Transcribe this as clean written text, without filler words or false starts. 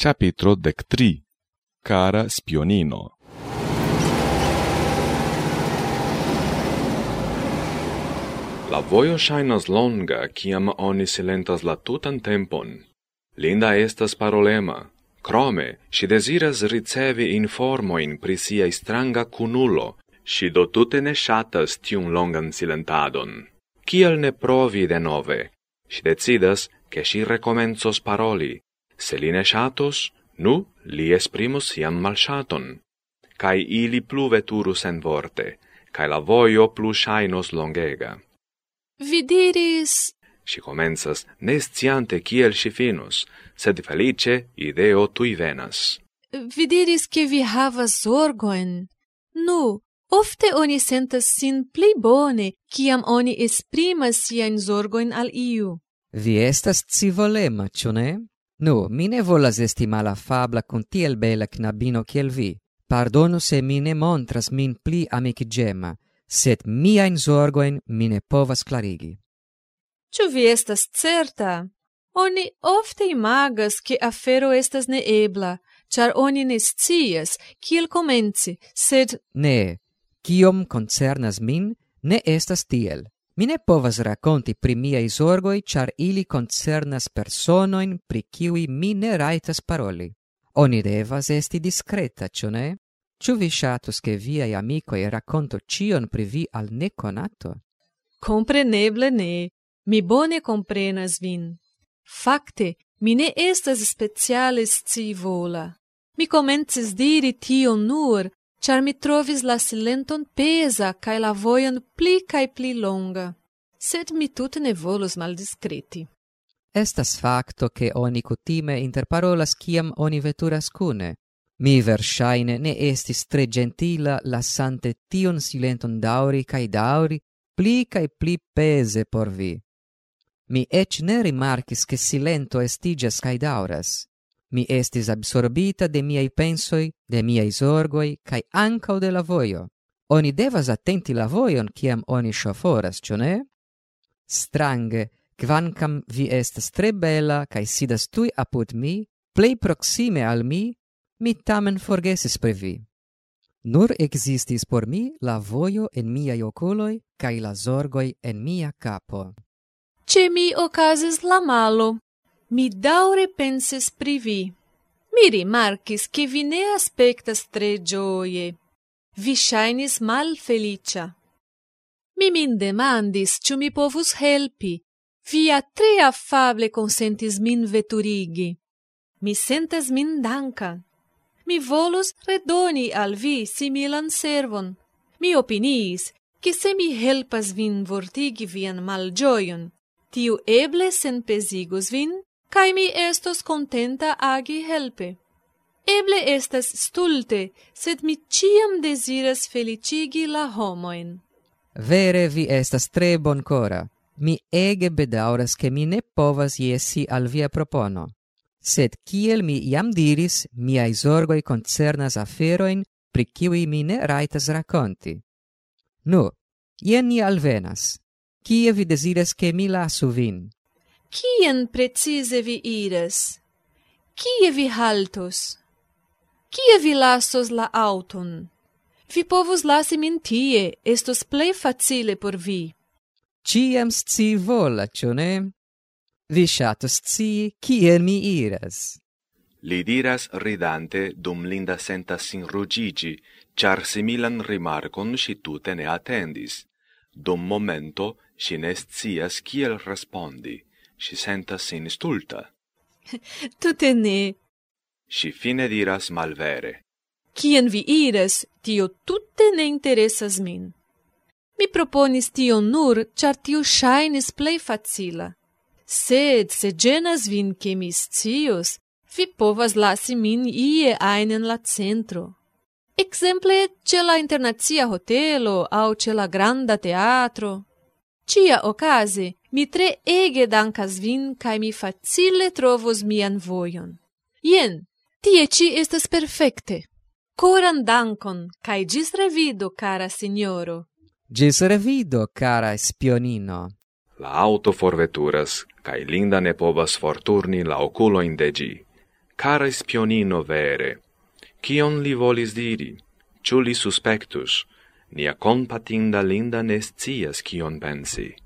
Chapitro 13. Cara spionino. La vojo ŝajnas longa, kiam oni silentas la tutan tempon. Linda estas parolema. Krome, ŝi deziras ricevi informojn pri sia stranga kunulo. Ŝi do tute ne ŝatas tiun longan silentadon. Kial ne provi denove? Ŝi decidas, ke ŝi rekomencos paroli. Se li ne ŝatos, nu, li esprimos sian malŝaton. Kaj ili plu veturus senvorte, kaj la vojo plu ŝajnos longega. Vi diris... Ŝi komencas, ne sciante kiel ŝi finus, sed feliĉe ideo tuj venas. Vi diris ke vi havas zorgojn. Nu, ofte oni sentas sin pli bone, kiam oni esprimas siajn zorgojn al iu. Vi estas scivolema, ĉu ne? Nu, mi ne volas esti malafabla kun tiel bela knabino kiel vi. Pardonu se mi ne montras min pli amikiĝema, sed miajn zorgojn mi ne povas klarigi. Ĉu vi estas certa? Oni ofte imagas ke afero estas neebla, ĉar oni ne scias kiel komenci, sed... Ne, kiom koncernas min, ne estas tiel. Mi ne povas rakonti pri miaj zorgoj, ĉar ili koncernas personojn pri kiuj mi ne rajtas paroli. Oni devas esti diskreta, ĉu ne? Ĉu vi ŝatus ke viaj amikoj rakontu ĉion pri vi al nekonato? Kompreneble ne. Mi bone komprenas vin. Fakte, mi ne estas speciale scivola. Mi komencis diri tion nur, ĉar mi trovis la silenton peza kaj la vojon pli kaj pli longa. Sed mi tute ne volus maldiskreti. Estas fakto, ke oni kutime interparolas kiam oni veturas kune. Mi verŝajne ne estis tre gentila lasante tion silenton daŭri kaj daŭri, pli kaj pli peze por vi. Mi ec ne rimarkis ke silento estiĝas kaj daŭras. Mi estis absorbita de miaj pensoj, de miaj zorgoj, kaj ankaŭ de la vojo. Oni devas atenti la vojon kiam oni ŝoforas, ĉu ne? Strange, kvankam vi estas tre bela kaj sidas tuj apud mi, plej proksime al mi, mi tamen forgesis pri vi. Nur ekzistis por mi la vojo en miaj okuloj kaj la zorgoj en mia kapo. Ĉe mi okazis la malo. Mi daŭre pensis pri vi. Mi rimarkis ke vi ne aspektas tre ĝoje. Vi ŝajnis malfeliĉa. Mi min demandis, ĉu mi povus helpi. Vi ja tre afable konsentis min veturigi. Mi sentas min danka. Mi volus redoni al vi similan servon. Mi opiniis, ke se mi helpas vin vortigi vian malĝojon, tiu eble senpezigos vin, kaj mi estos kontenta agi helpe. Eble estas stulte, sed mi ĉiam deziras feliĉigi la homojn. Vere vi estas tre bonkora. Mi ege bedaŭras ke mi ne povas jesi al via propono. Sed kiel mi jam diris, miaj zorgoj koncernas aferojn, pri kiuj mi ne rajtas rakonti. Nu, jen ni alvenas. Kie vi deziras ke mi lasu vin? Kien precize vi iras? Kie vi haltos? Kie vi lasos la aŭton? Vi povus lasi min tie, estos plej facile por vi. Ĉiam scivola, ĉu ne? Vi ŝatus scii kien mi iras. Li diras ridante dum Linda sentas sin ruĝiĝi, ĉar similan rimarkon ŝi tute ne atendis. Dum momento ŝi ne scias kiel respondi. Ŝi sentas sin stulta. Tute ne. Ŝi fine diras malvere. Kien vi iras, tio tute ne interesas min. Mi proponis tion nur, ĉar tio ŝajnis plej facila. Sed se ĝenas vin ke mi scius, vi povas lasi min ie ajn en la centro. Ekzemple ĉe la internacia hotelo aŭ ĉe la granda teatro. Ĉiaokaze, mi tre ege dankas vin kaj mi facile trovos mian vojon. Jen, tie ĉi estas perfekte. Koran dankon kaj ĝis revido, kara sinjoro. Ĝis revido, kara spionino. La auto forveturas, kaj Linda ne povas forturni la okulojn de ĝi. cara spionino vere, cion li volis diri? Ciu li suspectus? Nia compatinda Linda ne scias cion pensi.